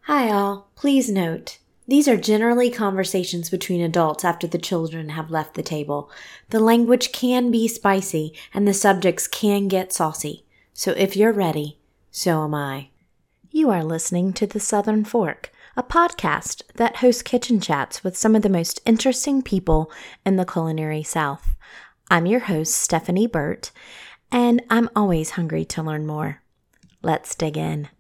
Hi all, please note, these are generally conversations between adults after the children have left the table. The language can be spicy and the subjects can get saucy. So if you're ready, so am I. You are listening to The Southern Fork, a podcast that hosts kitchen chats with some of the most interesting people in the culinary South. I'm your host, Stephanie Burt, and I'm always hungry to learn more. Let's dig in.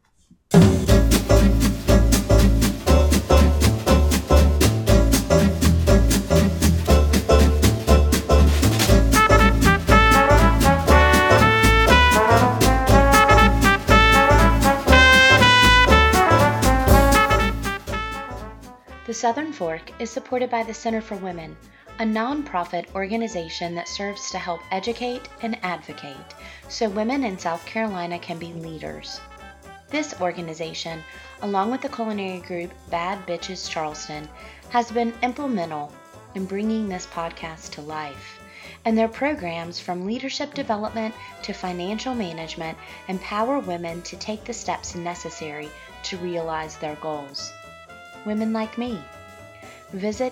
The Southern Fork is supported by the Center for Women, a nonprofit organization that serves to help educate and advocate so women in South Carolina can be leaders. This organization, along with the culinary group Bad Bitches Charleston, has been implemental in bringing this podcast to life, and their programs from leadership development to financial management empower women to take the steps necessary to realize their goals. Women like me. Visit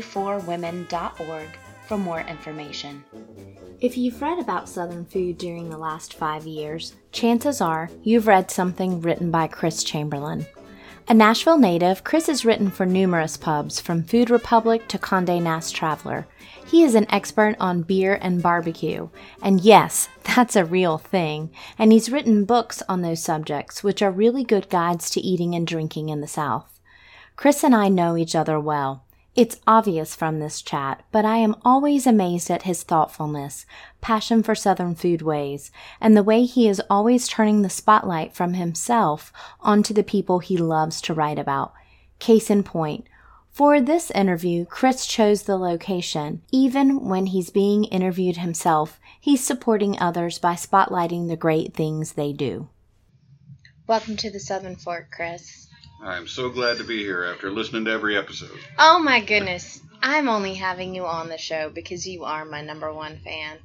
c4women.org for more information. If you've read about Southern food during the last 5 years, chances are you've read something written by Chris Chamberlain. A Nashville native, Chris has written for numerous pubs, from Food Republic to Condé Nast Traveler. He is an expert on beer and barbecue, and yes, that's a real thing, and he's written books on those subjects, which are really good guides to eating and drinking in the South. Chris and I know each other well. It's obvious from this chat, but I am always amazed at his thoughtfulness, passion for Southern foodways, and the way he is always turning the spotlight from himself onto the people he loves to write about. Case in point, for this interview, Chris chose the location. Even when he's being interviewed himself, he's supporting others by spotlighting the great things they do. Welcome to the Southern Fork, Chris. I'm so glad to be here after listening to every episode. Oh my goodness. I'm only having you on the show because you are my number one fan.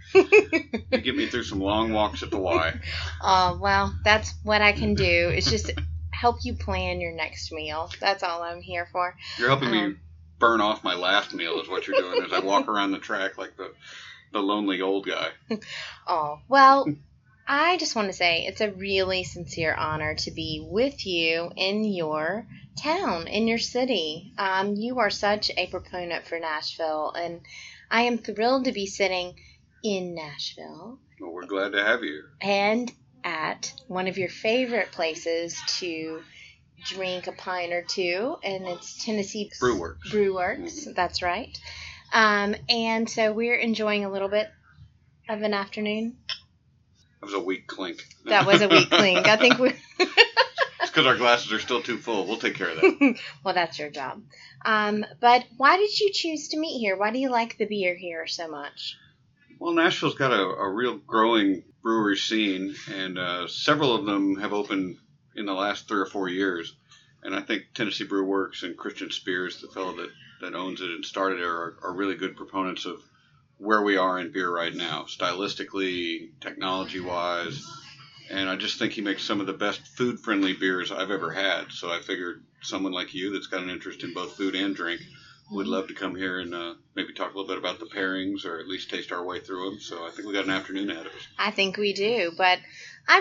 You get me through some long walks at the Y. Oh, well, that's what I can do. It's just help you plan your next meal. That's all I'm here for. You're helping me burn off my last meal is what you're doing as I walk around the track like the lonely old guy. Oh, well, I just want to say it's a really sincere honor to be with you in your town, in your city. You are such a proponent for Nashville, and I am thrilled to be sitting in Nashville. Well, we're glad to have you. And at one of your favorite places to drink a pint or two, and it's Tennessee Brewworks. Mm-hmm. That's right. And so we're enjoying a little bit of an afternoon. That was a weak clink. That was a weak clink. I think we... It's because our glasses are still too full. We'll take care of that. Well, that's your job. But why did you choose to meet here? Why do you like the beer here so much? Well, Nashville's got a real growing brewery scene, and several of them have opened in the last 3 or 4 years. And I think Tennessee Brew Works and Christian Spears, the fellow that owns it and started it, are really good proponents of where we are in beer right now, stylistically, technology-wise, and I just think he makes some of the best food-friendly beers I've ever had. So I figured someone like you that's got an interest in both food and drink would love to come here and maybe talk a little bit about the pairings, or at least taste our way through them. So I think we got an afternoon ahead of us. I think we do, but I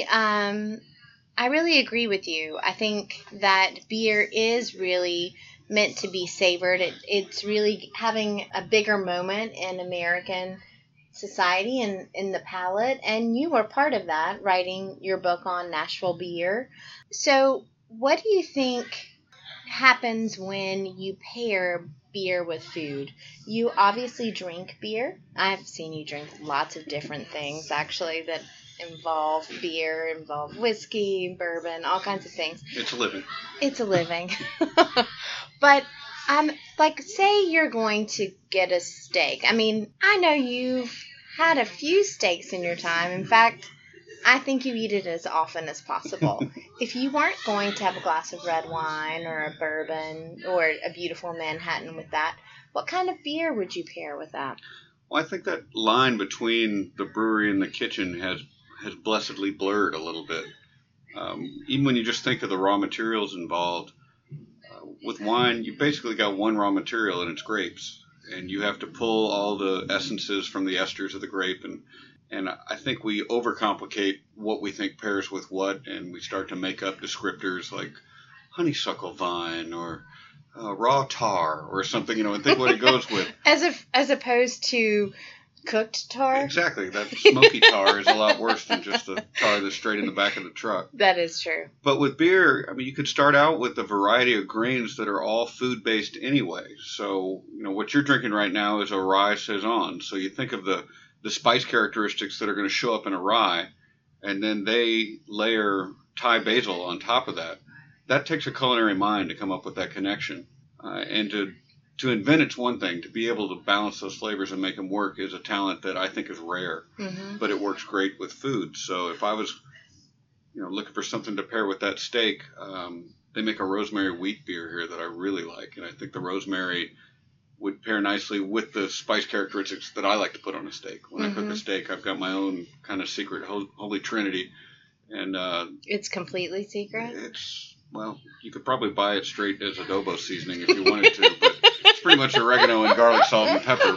really agree with you. I think that beer is really meant to be savored. It's really having a bigger moment in American society and in the palate, and you were part of that, writing your book on Nashville beer. So what do you think happens when you pair beer with food? You obviously drink beer. I've seen you drink lots of different things, actually, that involve beer, involve whiskey, bourbon, all kinds of things. It's a living. It's a living. But say you're going to get a steak. I mean, I know you've had a few steaks in your time. In fact, I think you eat it as often as possible. If you weren't going to have a glass of red wine or a bourbon or a beautiful Manhattan with that, what kind of beer would you pair with that? Well, I think that line between the brewery and the kitchen has blessedly blurred a little bit. Even when you just think of the raw materials involved, with wine, you basically got one raw material, and it's grapes. And you have to pull all the essences from the esters of the grape. And I think we overcomplicate what we think pairs with what, and we start to make up descriptors like honeysuckle vine or raw tar or something, and think what it goes with. As opposed to cooked tar? Exactly. That smoky tar is a lot worse than just the tar that's straight in the back of the truck. That is true. But with beer, you could start out with a variety of grains that are all food-based anyway. So, what you're drinking right now is a rye saison. So you think of the spice characteristics that are going to show up in a rye, and then they layer Thai basil on top of that. That takes a culinary mind to come up with that connection. And to invent it's one thing. To be able to balance those flavors and make them work is a talent that I think is rare. Mm-hmm. But it works great with food. So if I was looking for something to pair with that steak, they make a rosemary wheat beer here that I really like. And I think the rosemary would pair nicely with the spice characteristics that I like to put on a steak. When I cook a steak, I've got my own kind of secret holy trinity. And it's completely secret? Well, you could probably buy it straight as adobo seasoning if you wanted to, but it's pretty much oregano and garlic, salt, and pepper.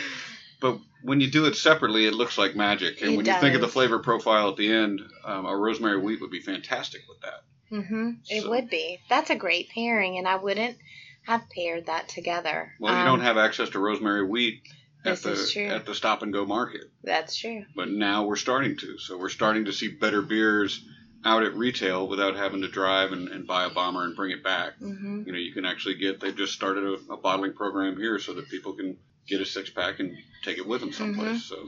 But when you do it separately, it looks like magic. And when you think of the flavor profile at the end, a rosemary wheat would be fantastic with that. Mm-hmm. It would be. That's a great pairing, and I wouldn't have paired that together. Well, you don't have access to rosemary wheat at true. At the stop-and-go market. That's true. But now we're starting to. So we're starting to see better beers out at retail without having to drive and buy a bomber and bring it back. Mm-hmm. You can actually they've just started a bottling program here so that people can get a 6-pack and take it with them someplace. Mm-hmm. So,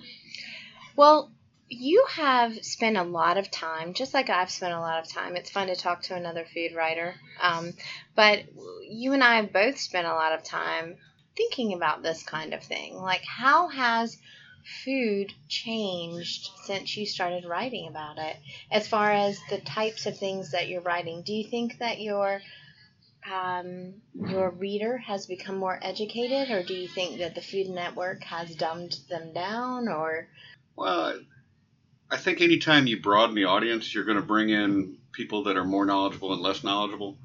well, you have spent a lot of time, just like I've spent a lot of time. It's fun to talk to another food writer. But you and I have both spent a lot of time thinking about this kind of thing. Like, how has food changed since you started writing about it, as far as the types of things that you're writing? Do you think that your reader has become more educated, or do you think that the Food Network has dumbed them down? Or well, I think anytime you broaden the audience, you're going to bring in people that are more knowledgeable and less knowledgeable.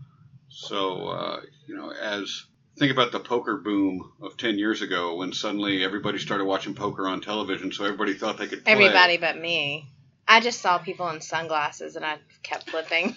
So think about the poker boom of 10 years ago when suddenly everybody started watching poker on television, so everybody thought they could play. Everybody but me. I just saw people in sunglasses and I kept flipping.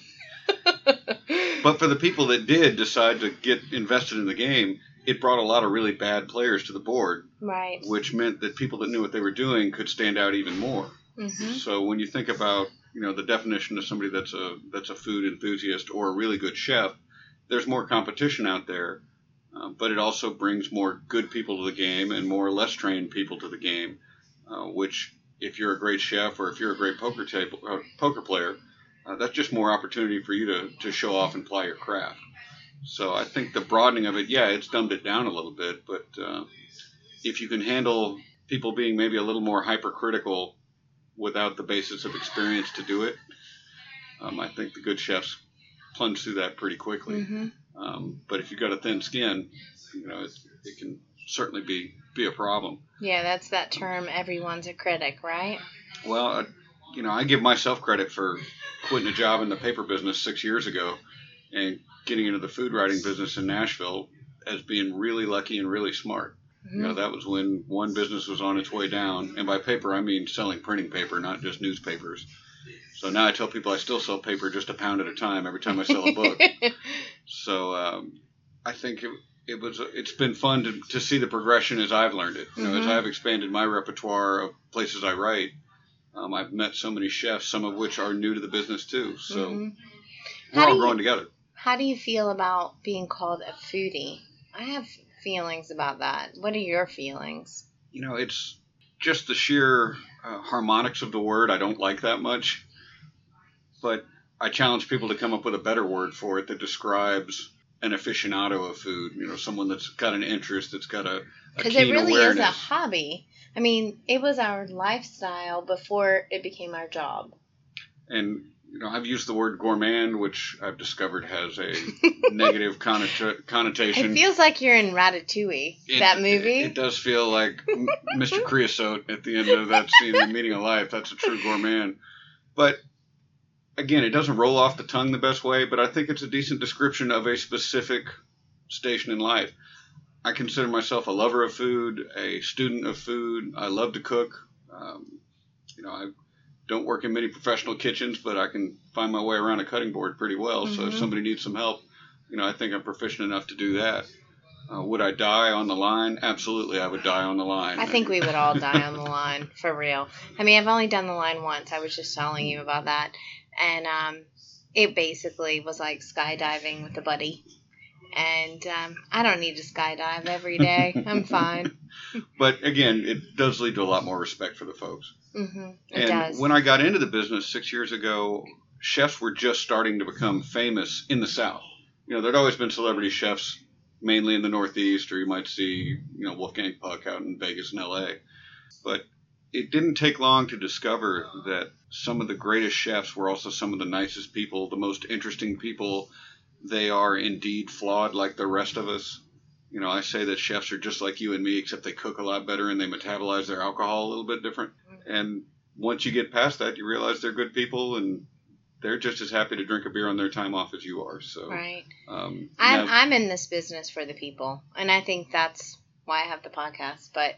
But for the people that did decide to get invested in the game, it brought a lot of really bad players to the board. Right. Which meant that people that knew what they were doing could stand out even more. Mm-hmm. So when you think about, the definition of somebody that's a food enthusiast or a really good chef, there's more competition out there. But it also brings more good people to the game and more less trained people to the game, which if you're a great chef or if you're a great poker player, that's just more opportunity for you to show off and ply your craft. So I think the broadening of it, it's dumbed it down a little bit. But if you can handle people being maybe a little more hypercritical without the basis of experience to do it, I think the good chefs plunge through that pretty quickly. Mm-hmm. But if you've got a thin skin, it can certainly be a problem. Yeah, that's that term, everyone's a critic, right? Well, I give myself credit for quitting a job in the paper business 6 years ago and getting into the food writing business in Nashville as being really lucky and really smart. Mm-hmm. That was when one business was on its way down. And by paper, I mean selling printing paper, not just newspapers. So now I tell people I still sell paper just a pound at a time every time I sell a book. So I think it's been fun to see the progression as I've learned it. As I've expanded my repertoire of places I write, I've met so many chefs, some of which are new to the business too. So we're all growing together. How do you feel about being called a foodie? I have feelings about that. What are your feelings? It's just the sheer harmonics of the word. I don't like that much. But I challenge people to come up with a better word for it that describes an aficionado of food. Someone that's got an interest, that's got a keen awareness. Because it really is a hobby. I mean, it was our lifestyle before it became our job. And, I've used the word gourmand, which I've discovered has a negative connotation. It feels like you're in Ratatouille, that movie. It does feel like Mr. Creosote at the end of that scene in Meaning of Life. That's a true gourmand. But again, it doesn't roll off the tongue the best way, but I think it's a decent description of a specific station in life. I consider myself a lover of food, a student of food. I love to cook. I don't work in many professional kitchens, but I can find my way around a cutting board pretty well. So if somebody needs some help, I think I'm proficient enough to do that. Would I die on the line? Absolutely, I would die on the line. I think we would all die on the line, for real. I mean, I've only done the line once. I was just telling you about that. And it basically was like skydiving with a buddy. And I don't need to skydive every day. I'm fine. But again, it does lead to a lot more respect for the folks. It does. When I got into the business 6 years ago, chefs were just starting to become famous in the South. There'd always been celebrity chefs, mainly in the Northeast, or you might see, Wolfgang Puck out in Vegas and L.A. But it didn't take long to discover that some of the greatest chefs were also some of the nicest people, the most interesting people. They are indeed flawed like the rest of us. I say that chefs are just like you and me, except they cook a lot better and they metabolize their alcohol a little bit different. And once you get past that, you realize they're good people and they're just as happy to drink a beer on their time off as you are. So, right. I'm in this business for the people, and I think that's why I have the podcast. But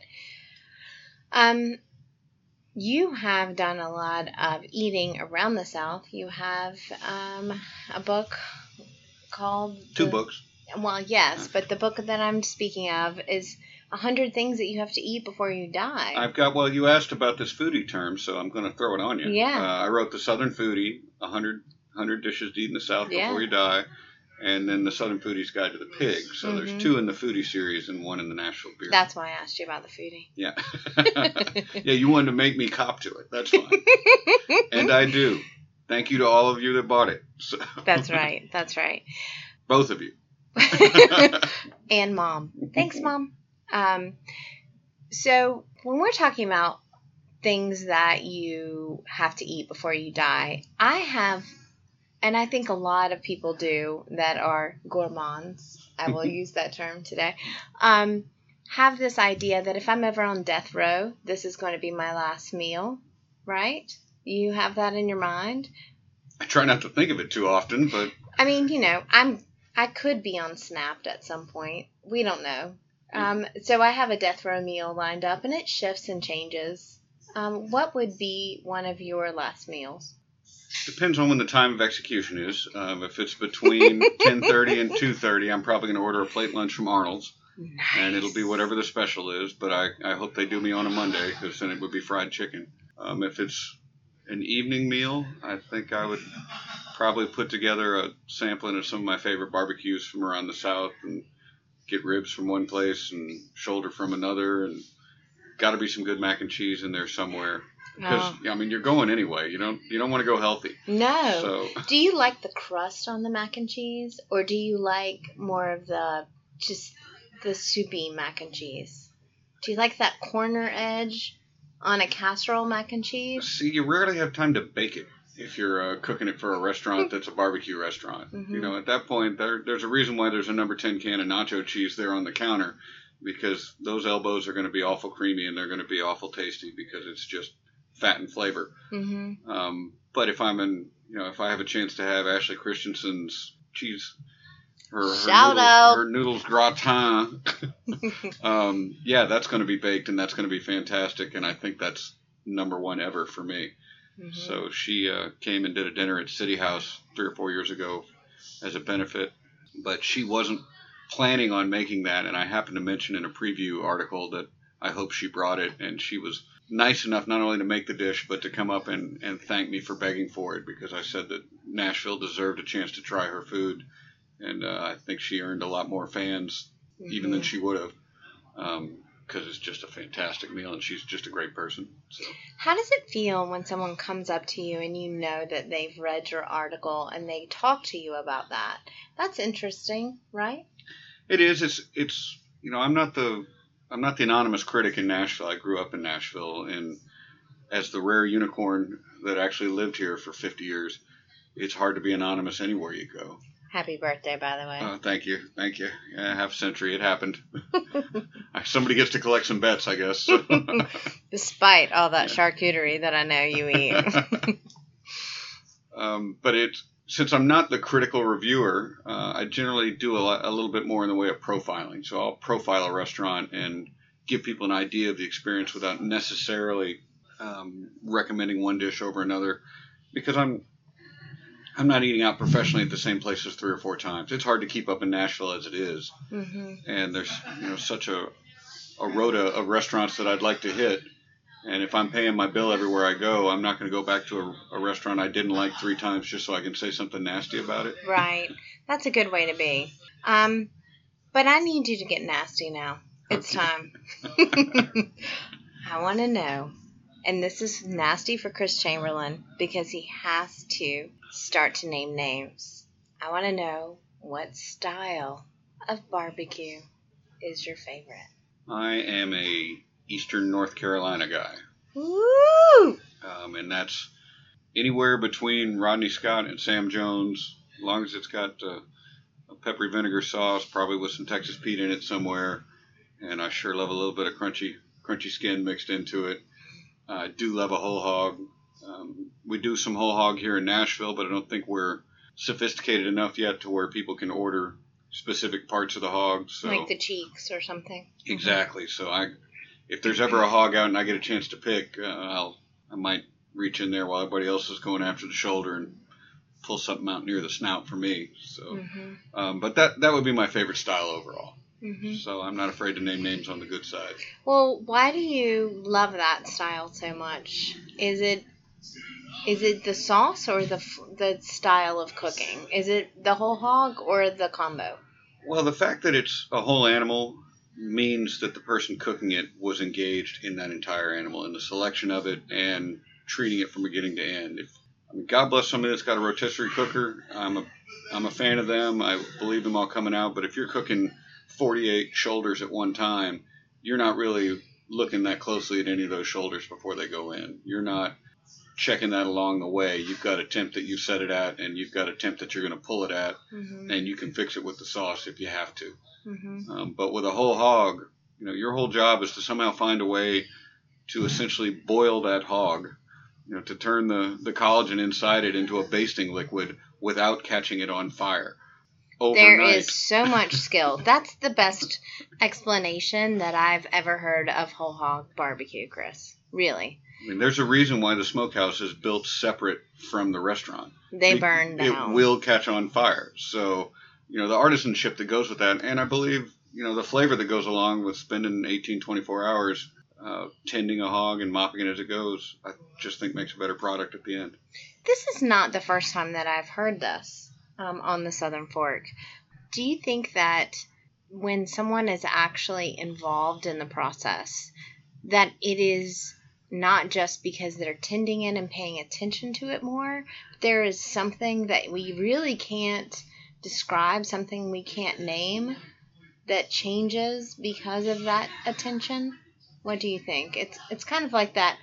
you have done a lot of eating around the South. You have a book called... Two books. Well, yes, but the book that I'm speaking of is 100 Things That You Have to Eat Before You Die. You asked about this foodie term, so I'm going to throw it on you. Yeah. I wrote The Southern Foodie, 100 dishes to eat in the South before you die, and then The Southern Foodie's Guide to the Pig. So there's 2 in the foodie series and 1 in the Nashville beer. That's why I asked you about the foodie. Yeah. Yeah, you wanted to make me cop to it. That's fine. And I do. Thank you to all of you that bought it. So. That's right. That's right. Both of you. And Mom. Thanks, Mom. So when we're talking about things that you have to eat before you die, I have, and I think a lot of people do that are gourmands, I will use that term today, have this idea that if I'm ever on death row, this is going to be my last meal, right? You have that in your mind? I try not to think of it too often, but... I mean, I could be on Snapped at some point. We don't know. So I have a death row meal lined up, and it shifts and changes. What would be one of your last meals? Depends on when the time of execution is. If it's between 10:30 and 2:30, I'm probably going to order a plate lunch from Arnold's. Nice. And it'll be whatever the special is, but I hope they do me on a Monday, because then it would be fried chicken. If it's an evening meal, I think I would probably put together a sampling of some of my favorite barbecues from around the South and get ribs from one place and shoulder from another, and got to be some good mac and cheese in there somewhere. Because, you're going anyway. You don't want to go healthy. No. So. Do you like the crust on the mac and cheese, or do you like more of the soupy mac and cheese? Do you like that corner edge on a casserole mac and cheese? See, you rarely have time to bake it if you're cooking it for a restaurant that's a barbecue restaurant. Mm-hmm. At that point, there's a reason why there's a number 10 can of nacho cheese there on the counter, because those elbows are going to be awful creamy and they're going to be awful tasty because it's just fat and flavor. Mm-hmm. But if if I have a chance to have Ashley Christensen's cheese, her noodles gratin, that's going to be baked and that's going to be fantastic. And I think that's number 1 ever for me. Mm-hmm. So she came and did a dinner at City House 3 or 4 years ago as a benefit, but she wasn't planning on making that. And I happened to mention in a preview article that I hope she brought it, and she was nice enough not only to make the dish, but to come up and thank me for begging for it, because I said that Nashville deserved a chance to try her food. And I think she earned a lot more fans even than she would have, because it's just a fantastic meal and she's just a great person. So. How does it feel when someone comes up to you and you know that they've read your article and they talk to you about that? That's interesting, right? It is. It's I'm not the anonymous critic in Nashville. I grew up in Nashville, and as the rare unicorn that actually lived here for 50 years, it's hard to be anonymous anywhere you go. Happy birthday, by the way. Oh, thank you. Yeah, half a century. It happened. Somebody gets to collect some bets, I guess. So. Despite all that charcuterie that I know you eat. But since I'm not the critical reviewer, I generally do a little bit more in the way of profiling. So I'll profile a restaurant and give people an idea of the experience without necessarily recommending one dish over another, because I'm not eating out professionally at the same places 3 or 4 times. It's hard to keep up in Nashville as it is, and there's such a rota of restaurants that I'd like to hit. And if I'm paying my bill everywhere I go, I'm not going to go back to a restaurant I didn't like 3 times just so I can say something nasty about it. Right. That's a good way to be. But I need you to get nasty now. It's time. I want to know. And this is nasty for Chris Chamberlain because he has to start to name names. I want to know what style of barbecue is your favorite. I am a Eastern North Carolina guy. Woo! And that's anywhere between Rodney Scott and Sam Jones, as long as it's got a peppery vinegar sauce, probably with some Texas Pete in it somewhere. And I sure love a little bit of crunchy skin mixed into it. I do love a whole hog. We do some whole hog here in Nashville, but I don't think we're sophisticated enough yet to where people can order specific parts of the hog. So, like the cheeks or something. Exactly. So if there's ever a hog out and I get a chance to pick, I might reach in there while everybody else is going after the shoulder and pull something out near the snout for me. So, but that would be my favorite style overall. So I'm not afraid to name names on the good side. Well, why do you love that style so much? Is it the sauce or the style of cooking? Is it the whole hog or the combo? Well, the fact that it's a whole animal means that the person cooking it was engaged in that entire animal, in the selection of it and treating it from beginning to end. God bless somebody that's got a rotisserie cooker. I'm a fan of them. I believe them all coming out. But if you're cooking 48 shoulders at one time, you're not really looking that closely at any of those shoulders before they go in. You're not checking that along the way. You've got a temp that you set it at, and you've got a temp that you're going to pull it at, and you can fix it with the sauce if you have to. But with a whole hog, your whole job is to somehow find a way to essentially boil that hog, to turn the collagen inside it into a basting liquid without catching it on fire. Overnight. There is so much skill. That's the best explanation that I've ever heard of whole hog barbecue, Chris. Really. I mean, there's a reason why the smokehouse is built separate from the restaurant. They burn down. It will catch on fire. So, the artisanship that goes with that, and I believe, the flavor that goes along with spending 18, 24 hours tending a hog and mopping it as it goes, I just think makes a better product at the end. This is not the first time that I've heard this on the Southern Fork. Do you think that when someone is actually involved in the process, that it is not just because they're tending it and paying attention to it more, but there is something that we really can't describe, something we can't name, that changes because of that attention? What do you think? It's kind of like that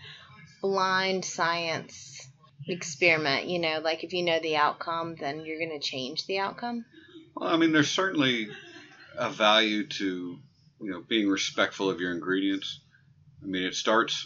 blind science experiment, like if you know the outcome, then you're going to change the outcome. Well, I mean, there's certainly a value to, being respectful of your ingredients. I mean, it starts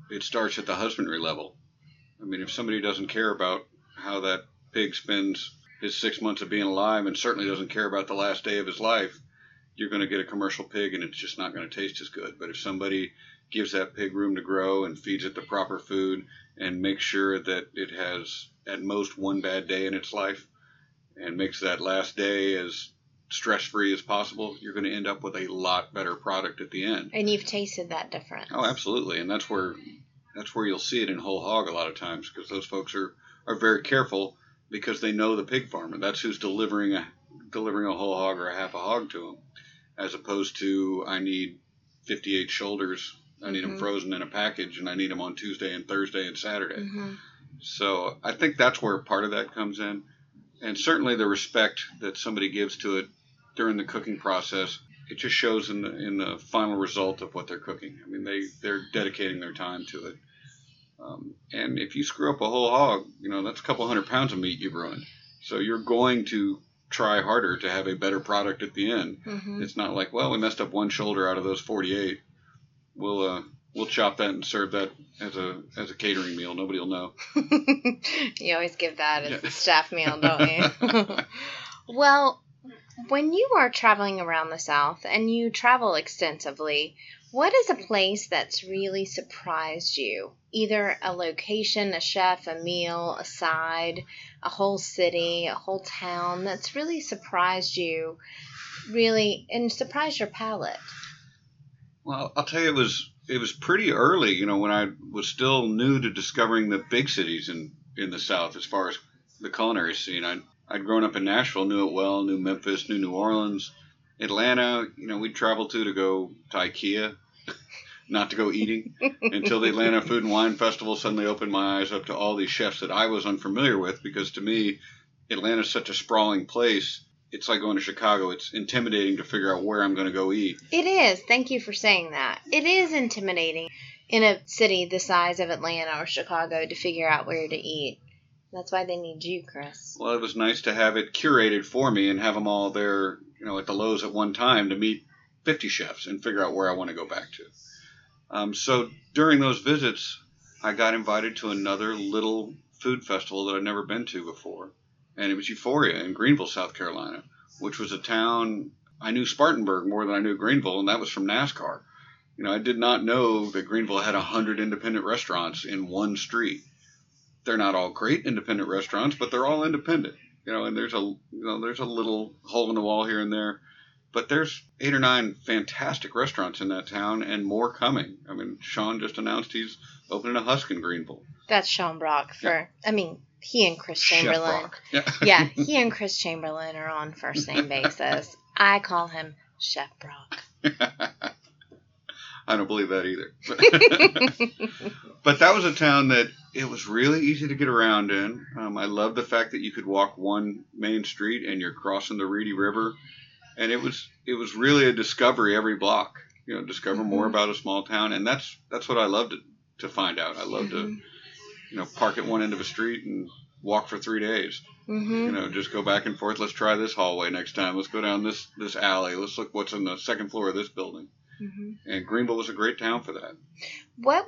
at the husbandry level. I mean, if somebody doesn't care about how that pig spends his 6 months of being alive and certainly doesn't care about the last day of his life, you're going to get a commercial pig and it's just not going to taste as good. But if somebody gives that pig room to grow and feeds it the proper food and makes sure that it has at most one bad day in its life and makes that last day as stress-free as possible, you're going to end up with a lot better product at the end. And you've tasted that difference. Oh, absolutely. And that's where you'll see it in whole hog a lot of times, because those folks are very careful because they know the pig farmer. That's who's delivering a whole hog or a half a hog to them, as opposed to I need 58 shoulders. I need them frozen in a package, and I need them on Tuesday and Thursday and Saturday. So I think that's where part of that comes in. And certainly the respect that somebody gives to it during the cooking process, it just shows in the final result of what they're cooking. I mean, they're dedicating their time to it. And if you screw up a whole hog, that's a couple 100 pounds of meat you've ruined. So you're going to try harder to have a better product at the end. It's not like, well, we messed up one shoulder out of those 48. We'll we'll chop that and serve that as a catering meal. Nobody will know. You always give that as a staff meal, don't you? Well, when you are traveling around the South and you travel extensively, what is a place that's really surprised you? Either a location, a chef, a meal, a side, a whole city, a whole town that's really surprised you, and surprised your palate. Well, I'll tell you, it was pretty early, when I was still new to discovering the big cities in the South as far as the culinary scene. I'd grown up in Nashville, knew it well, knew Memphis, knew New Orleans. Atlanta, we'd travel to go to IKEA, not to go eating, until the Atlanta Food and Wine Festival suddenly opened my eyes up to all these chefs that I was unfamiliar with, because to me, Atlanta's such a sprawling place. It's like going to Chicago. It's intimidating to figure out where I'm going to go eat. It is. Thank you for saying that. It is intimidating in a city the size of Atlanta or Chicago to figure out where to eat. That's why they need you, Chris. Well, it was nice to have it curated for me and have them all there, at the Lowe's at one time to meet 50 chefs and figure out where I want to go back to. So during those visits, I got invited to another little food festival that I'd never been to before. And it was Euphoria in Greenville, South Carolina, which was a town. I knew Spartanburg more than I knew Greenville, and that was from NASCAR. I did not know that Greenville had 100 independent restaurants in one street. They're not all great independent restaurants, but they're all independent. And there's a little hole in the wall here and there, but there's 8 or 9 fantastic restaurants in that town, and more coming. I mean, Sean just announced he's opening a Husk in Greenville. That's Sean Brock he and Chris Chamberlain. Yeah, he and Chris Chamberlain are on first name basis. I call him Chef Brock. I don't believe that either. But that was a town that it was really easy to get around in. I love the fact that you could walk one main street and you're crossing the Reedy River. And it was really a discovery every block. Discover more about a small town. And that's what I loved to find out. I love to park at one end of a street and walk for 3 days. Just go back and forth. Let's try this hallway next time. Let's go down this alley. Let's look what's on the second floor of this building. And Greenville was a great town for that. What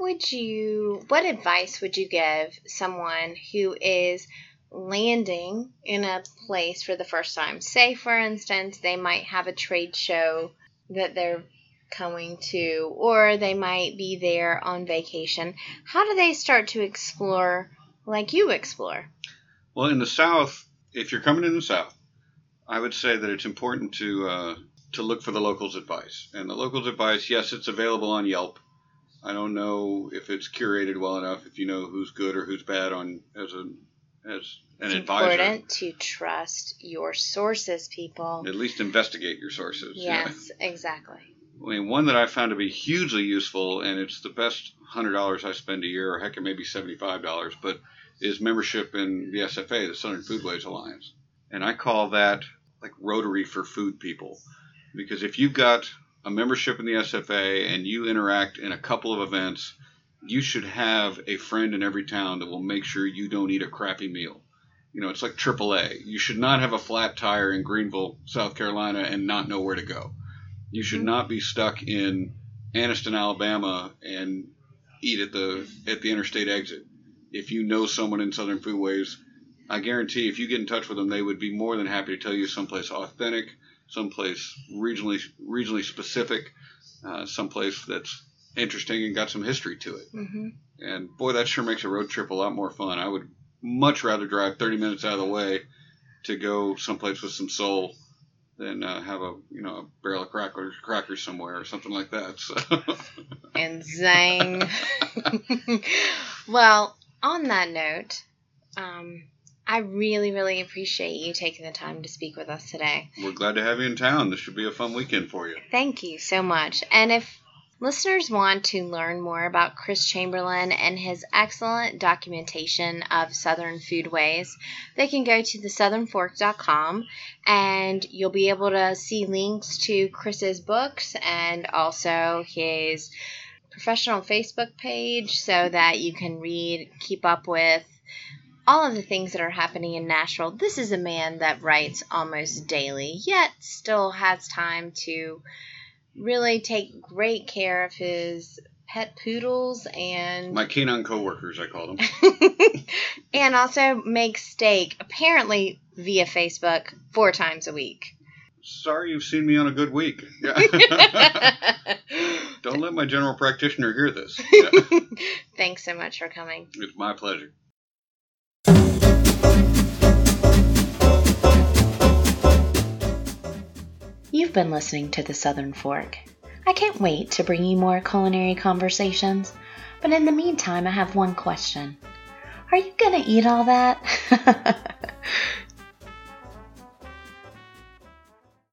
advice would you give someone who is landing in a place for the first time? Say, for instance, they might have a trade show that they're going to, or they might be there on vacation. How do they start to explore like you explore? Well, in the South, if you're coming in the South, I would say that it's important to look for the locals' advice. And the locals' advice, yes, it's available on Yelp. I don't know if it's curated well enough, if you know who's good or who's bad as an advisor. It's important to trust your sources, people. At least investigate your sources. Yes, exactly. I mean, one that I found to be hugely useful, and it's the best $100 I spend a year, or heck, it may be $75, but is membership in the SFA, the Southern Foodways Alliance. And I call that like Rotary for food people. Because if you've got a membership in the SFA and you interact in a couple of events, you should have a friend in every town that will make sure you don't eat a crappy meal. It's like AAA. You should not have a flat tire in Greenville, South Carolina, and not know where to go. You should not be stuck in Anniston, Alabama, and eat at the interstate exit. If you know someone in Southern Foodways, I guarantee if you get in touch with them, they would be more than happy to tell you someplace authentic, someplace regionally specific, someplace that's interesting and got some history to it. And boy, that sure makes a road trip a lot more fun. I would much rather drive 30 minutes out of the way to go someplace with some soul than have a barrel of crackers somewhere or something like that. So. And zang. Well, on that note, I really, really appreciate you taking the time to speak with us today. We're glad to have you in town. This should be a fun weekend for you. Thank you so much. And if listeners want to learn more about Chris Chamberlain and his excellent documentation of Southern Foodways, they can go to thesouthernfork.com, and you'll be able to see links to Chris's books and also his professional Facebook page so that you can keep up with all of the things that are happening in Nashville. This is a man that writes almost daily, yet still has time to really take great care of his pet poodles and My canine coworkers, I call them. and also make steak, apparently via Facebook, 4 times a week. Sorry you've seen me on a good week. Yeah. Don't let my general practitioner hear this. Yeah. Thanks so much for coming. It's my pleasure. You've been listening to The Southern Fork. I can't wait to bring you more culinary conversations, but in the meantime, I have one question. Are you gonna eat all that?